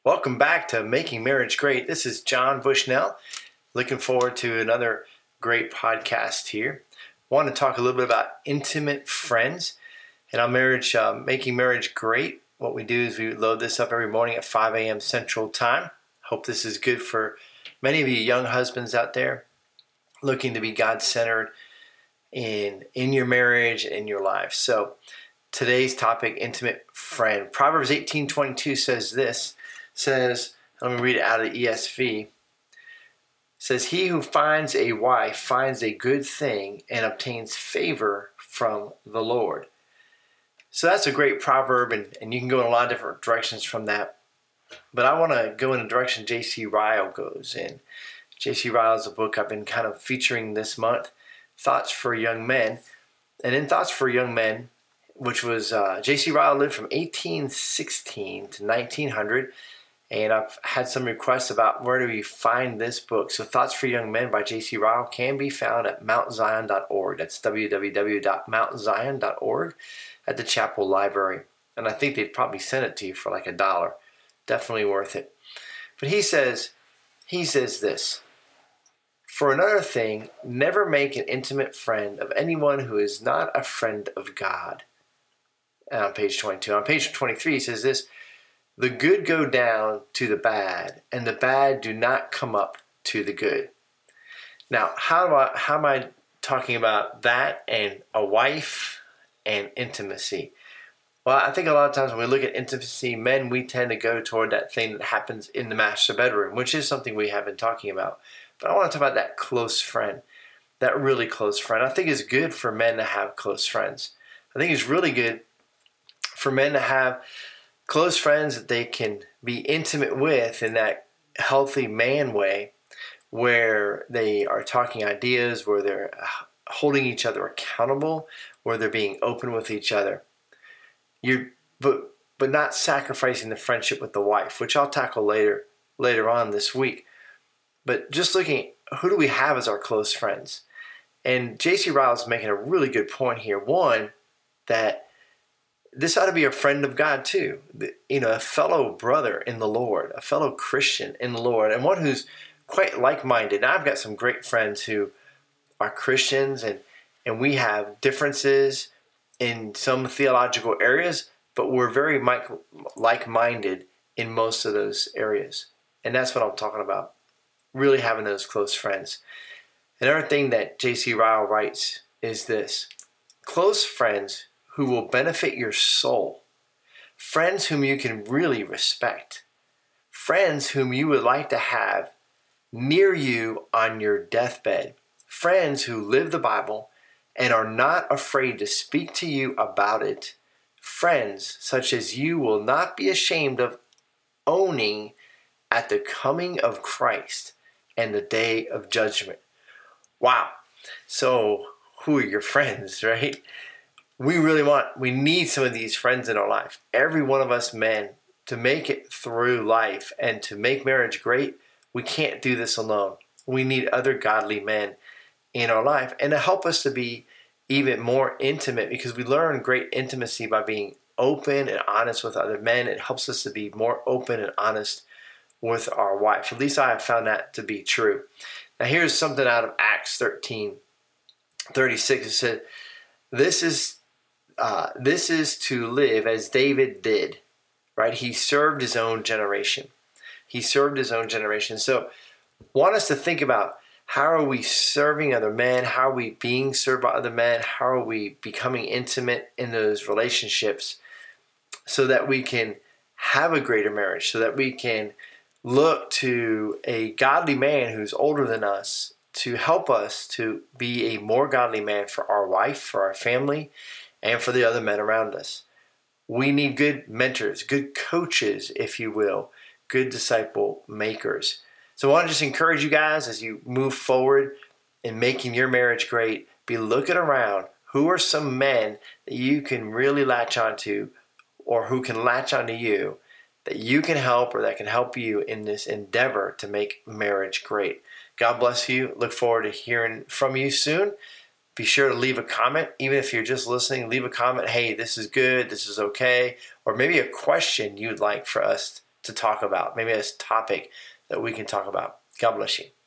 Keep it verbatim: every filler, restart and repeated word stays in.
Welcome back to Making Marriage Great. This is John Bushnell. Looking forward to another great podcast here. Want to talk a little bit about intimate friends and our marriage, uh, Making Marriage Great. What we do is we load this up every morning at five a.m. Central Time. Hope this is good for many of you young husbands out there looking to be God-centered in, in your marriage and in your life. So today's topic, intimate friend. Proverbs eighteen twenty-two says this. Says, let me read it out of the E S V. Says, he who finds a wife finds a good thing and obtains favor from the Lord. So that's a great proverb, and, and you can go in a lot of different directions from that. But I want to go in a direction J C Ryle goes in. J C Ryle is a book I've been kind of featuring this month, Thoughts for Young Men. And in Thoughts for Young Men, which was, uh, J C Ryle lived from eighteen sixteen to nineteen hundred. And I've had some requests about where do we find this book. So Thoughts for Young Men by J C Ryle can be found at mount zion dot org. That's w w w dot mount zion dot org at the Chapel Library. And I think they'd probably send it to you for like a dollar. Definitely worth it. But he says, he says this. For another thing, never make an intimate friend of anyone who is not a friend of God. And on page twenty-two. On page twenty-three, he says this. The good go down to the bad, and the bad do not come up to the good. Now, how do I, how am I talking about that and a wife and intimacy? Well, I think a lot of times when we look at intimacy, men, we tend to go toward that thing that happens in the master bedroom, which is something we have been talking about. But I want to talk about that close friend, that really close friend. I think it's good for men to have close friends. I think it's really good for men to have close friends that they can be intimate with in that healthy man way, where they are talking ideas, where they're holding each other accountable, where they're being open with each other. You, but but not sacrificing the friendship with the wife, which I'll tackle later later on this week. But just looking at who do we have as our close friends, and J C Ryle is making a really good point here. One, that this ought to be a friend of God too, you know, a fellow brother in the Lord, a fellow Christian in the Lord, and one who's quite like-minded. Now, I've got some great friends who are Christians, and, and we have differences in some theological areas, but we're very like-minded in most of those areas. And that's what I'm talking about, really having those close friends. Another thing that J C Ryle writes is this: close friends who will benefit your soul, friends whom you can really respect, friends whom you would like to have near you on your deathbed, friends who live the Bible and are not afraid to speak to you about it, friends such as you will not be ashamed of owning at the coming of Christ and the day of judgment. Wow. So who are your friends, right? We really want, we need some of these friends in our life. Every one of us men, to make it through life and to make marriage great, we can't do this alone. We need other godly men in our life, and to help us to be even more intimate, because we learn great intimacy by being open and honest with other men. It helps us to be more open and honest with our wife. At least I have found that to be true. Now here's something out of Acts thirteen thirty-six. It said, this is Uh, this is to live as David did, right? He served his own generation. He served his own generation. So want us to think about, how are we serving other men? How are we being served by other men? How are we becoming intimate in those relationships so that we can have a greater marriage, so that we can look to a godly man who's older than us to help us to be a more godly man for our wife, for our family, and for the other men around us. We need good mentors, good coaches, if you will, good disciple makers. So I want to just encourage you guys as you move forward in making your marriage great, be looking around. Who are some men that you can really latch onto, or who can latch onto you, that you can help or that can help you in this endeavor to make marriage great? God bless you. Look forward to hearing from you soon. Be sure to leave a comment. Even if you're just listening, leave a comment. Hey, this is good. This is okay. Or maybe a question you'd like for us to talk about, maybe a topic that we can talk about. God bless you.